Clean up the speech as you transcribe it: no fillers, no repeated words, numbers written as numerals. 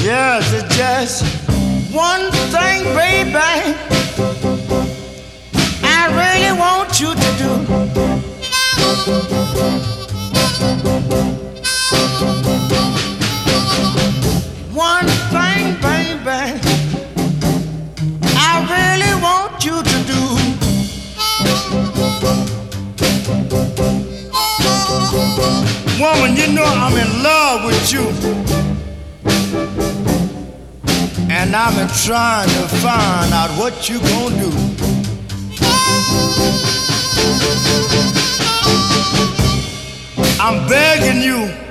Yes, it's just one thing, baby, I really want you to do. One thing, baby, I really want you to do. Woman, you know I'm in love with you, and I'm trying to find out what you gonna do. I'm begging you,